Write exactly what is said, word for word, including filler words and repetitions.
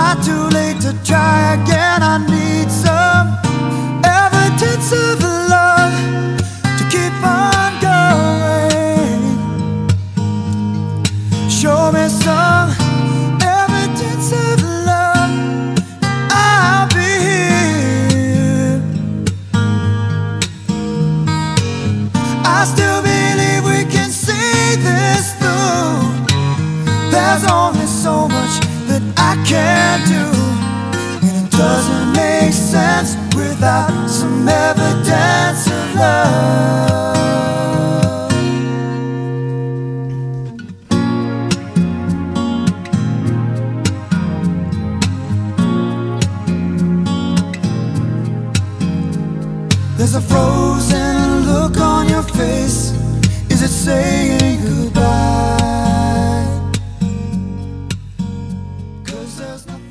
not too late to try again. I need some evidence of love to keep on going. Show me some evidence of love, I'll be here. I still believe we can see this through. There's only so much that I can do, and it doesn't make sense without some evidence of love. There's a frozen look on your face. Is it saying goodbye? 'Cause there's nothing